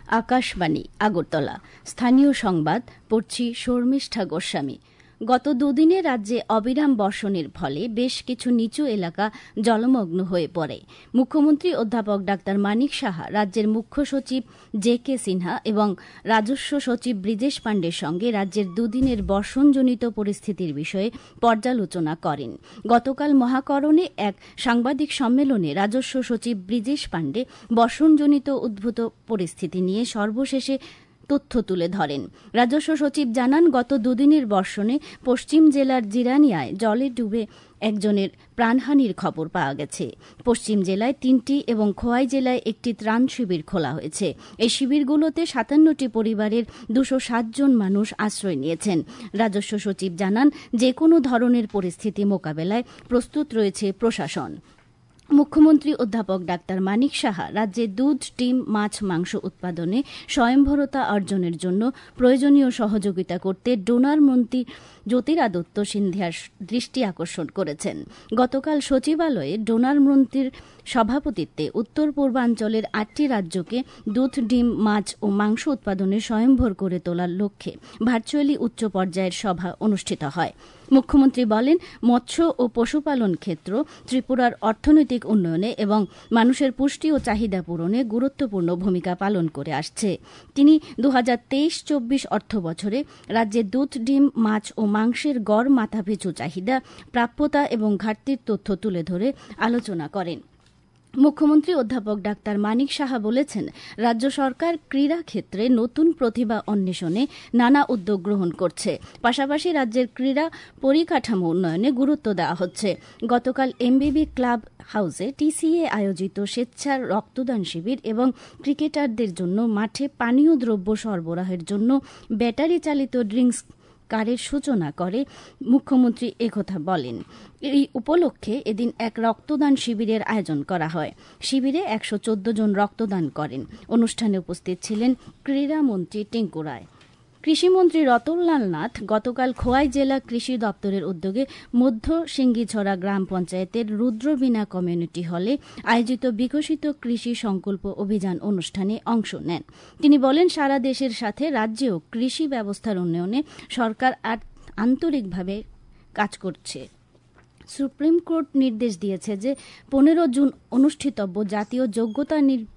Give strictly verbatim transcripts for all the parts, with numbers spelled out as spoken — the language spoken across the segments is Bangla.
আকাশবাণী আগরতলা স্থানীয় সংবাদ পড়ছি শর্মিষ্ঠা গোস্বামী। গত দুদিনে রাজ্যে অবিরাম বর্ষণের ফলে বেশ কিছু নিচু এলাকা জলমগ্ন হয়ে পড়ে। মুখ্যমন্ত্রী অধ্যাপক ডাক্তার মানিক সাহা রাজ্যের মুখ্য সচিব জে কে সিনহা এবং রাজস্ব সচিব ব্রিজেশ পাণ্ডের সঙ্গে রাজ্যের দুদিনের বর্ষণজনিত পরিস্থিতির বিষয়ে পর্যালোচনা করেন। গতকাল মহাকরণে এক সাংবাদিক সম্মেলনে রাজস্ব সচিব ব্রিজেশ পাণ্ডে বর্ষণজনিত উদ্ভূত পরিস্থিতি নিয়ে সর্বশেষে তথ্য তুলে ধরেন। রাজস্ব সচিব জানান, গত দুদিনের বর্ষণে পশ্চিম জেলার জিরানিয়ায় জলে ডুবে একজনের প্রাণহানির খবর পাওয়া গেছে। পশ্চিম জেলায় তিনটি এবং খোয়াই জেলায় একটি ত্রাণ শিবির খোলা হয়েছে। এই শিবিরগুলোতে সাতান্নটি পরিবারের দুশো ষাট জন মানুষ আশ্রয় নিয়েছেন। রাজস্ব সচিব জানান, যে কোনো ধরনের পরিস্থিতি মোকাবেলায় প্রস্তুত রয়েছে প্রশাসন। মুখ্যমন্ত্রী অধ্যাপক ডাক্তার মানিক সাহা রাজ্যে দুধ, ডিম, মাছ, মাংস উৎপাদনে স্বয়ংভরতা অর্জনের জন্য প্রয়োজনীয় সহযোগিতা করতে ডোনার মন্ত্রী জ্যোতিরাদিত্য সিন্ধিয়ার দৃষ্টি আকর্ষণ করেছেন। গতকাল সচিবালয়ে ডোনার মন্ত্রীর সভাপতিত্বে উত্তর পূর্বাঞ্চলের আটটি রাজ্যকে দুধ, ডিম, মাছ ও মাংস উৎপাদনে স্বয়ংভর করে তোলার লক্ষ্যে ভার্চুয়ালি উচ্চ পর্যায়ের সভা অনুষ্ঠিত হয়। মুখ্যমন্ত্রী বলেন, মৎস্য ও পশুপালন ক্ষেত্র ত্রিপুরার অর্থনৈতিক উন্নয়নে এবং মানুষের পুষ্টি ও চাহিদা পূরণে গুরুত্বপূর্ণ ভূমিকা পালন করে আসছে। তিনি দু হাজার তেইশ চব্বিশ অর্থ বছরে রাজ্যে দুধ, ডিম, মাছ ও মাংসের গড় মাথাপিছু চাহিদা, প্রাপ্যতা এবং ঘাটতির তথ্য তুলে ধরে আলোচনা করেন। মুখ্যমন্ত্রী অধ্যাপক ডাক্তার মানিক সাহা বলেছেন, রাজ্য সরকার ক্রীড়া ক্ষেত্রে নতুন প্রতিভা অন্বেষণে নানা উদ্যোগ গ্রহণ করছে। পাশাপাশি রাজ্যের ক্রীড়া পরিকাঠামো উন্নয়নে গুরুত্ব দেওয়া হচ্ছে। গতকাল এমবিবি ক্লাব হাউসে টিসিএ আয়োজিত স্বেচ্ছার রক্তদান শিবির এবং ক্রিকেটারদের জন্য মাঠে পানীয় দ্রব্য সরবরাহের জন্য ব্যাটারি চালিত ড্রিঙ্কস কারের সূচনা করে মুখ্যমন্ত্রী একথা বলেন। এই উপলক্ষে এদিন এক রক্তদান শিবিরের আয়োজন করা হয়। শিবিরে একশো চোদ্দ জন রক্তদান করেন। অনুষ্ঠানে উপস্থিত ছিলেন ক্রীড়ামন্ত্রী টিঙ্কু রায়। কৃষিমন্ত্রী রতনলাল নাথ গতকাল খোয়াই জেলা কৃষি দপ্তরের উদ্যোগে মধ্য সিঙ্গিছড়া গ্রাম পঞ্চায়েতের রুদ্রবীণা কমিউনিটি হলে আয়োজিত বিকশিত কৃষি সংকল্প অভিযান অনুষ্ঠানে অংশ নেন। তিনি বলেন, সারা দেশের সাথে রাজ্যেও কৃষি ব্যবস্থার উন্নয়নে সরকার আন্তরিকভাবে কাজ করছে। সুপ্রিম কোর্ট নির্দেশ দিয়েছে যে পনেরো জুন অনুষ্ঠিতব্য জাতীয় যোগ্যতা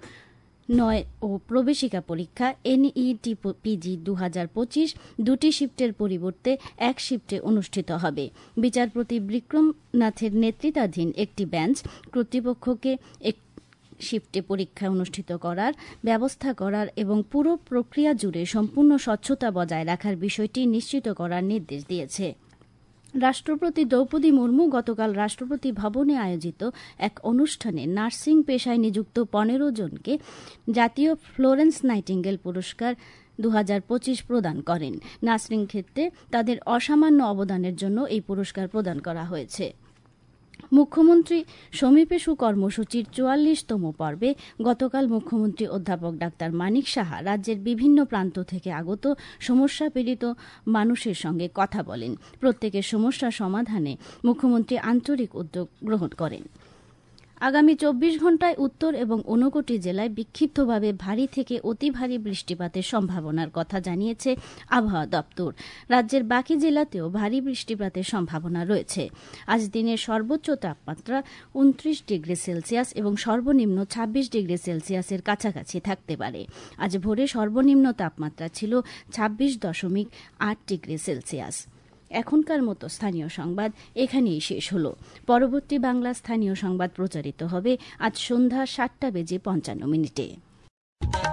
নয় ও প্রবেশিকা পরীক্ষা এনইটি পিজি দু হাজার পঁচিশ দুটি শিফটের পরিবর্তে এক শিফটে অনুষ্ঠিত হবে। বিচারপতি বিক্রম নাথের নেতৃত্বাধীন একটি বেঞ্চ কর্তৃপক্ষকে এক শিফটে পরীক্ষা অনুষ্ঠিত করার ব্যবস্থা করার এবং পুরো প্রক্রিয়া জুড়ে সম্পূর্ণ স্বচ্ছতা বজায় রাখার বিষয়টি নিশ্চিত করার নির্দেশ দিয়েছে। রাষ্ট্রপতি দ্রৌপদী মুর্মু গতকাল রাষ্ট্রপতি ভবনে আয়োজিত এক অনুষ্ঠানে নার্সিং পেশায় নিযুক্ত পনেরো জনকে জাতীয় ফ্লোরেন্স নাইটিঙ্গেল পুরস্কার দু হাজার পঁচিশ প্রদান করেন। নার্সিং ক্ষেত্রে তাদের অসামান্য অবদানের জন্য এই পুরস্কার প্রদান করা হয়েছে। মুখ্যমন্ত্রী সমীপেশু কর্মসূচির চুয়াল্লিশতম পর্বে গতকাল মুখ্যমন্ত্রী অধ্যাপক ডাক্তার মানিক সাহা রাজ্যের বিভিন্ন প্রান্ত থেকে আগত সমস্যা পীড়িত মানুষের সঙ্গে কথা বলেন। প্রত্যেকের সমস্যা সমাধানে মুখ্যমন্ত্রী আন্তরিক উদ্যোগ গ্রহণ করেন। আগামী চব্বিশ ঘণ্টায় উত্তর এবং ঊনকোটি জেলায় বিক্ষিপ্তভাবে ভারী থেকে অতি ভারী বৃষ্টিপাতের সম্ভাবনার কথা জানিয়েছে আবহাওয়া দপ্তর। রাজ্যের বাকি জেলাতেও ভারী বৃষ্টিপাতের সম্ভাবনা রয়েছে। আজ দিনের সর্বোচ্চ তাপমাত্রা উনত্রিশ ডিগ্রি সেলসিয়াস এবং সর্বনিম্ন ছাব্বিশ ডিগ্রি সেলসিয়াসের কাছাকাছি থাকতে পারে। আজ ভোরে সর্বনিম্ন তাপমাত্রা ছিল ছাব্বিশ দশমিক আট ডিগ্রি সেলসিয়াস। এখনকার মতো স্থানীয় সংবাদ এখানেই শেষ হলো। পরবর্তী বাংলা স্থানীয় সংবাদ প্রচারিত হবে আজ সন্ধ্যা সাতটা বেজে পঞ্চান্ন মিনিটে।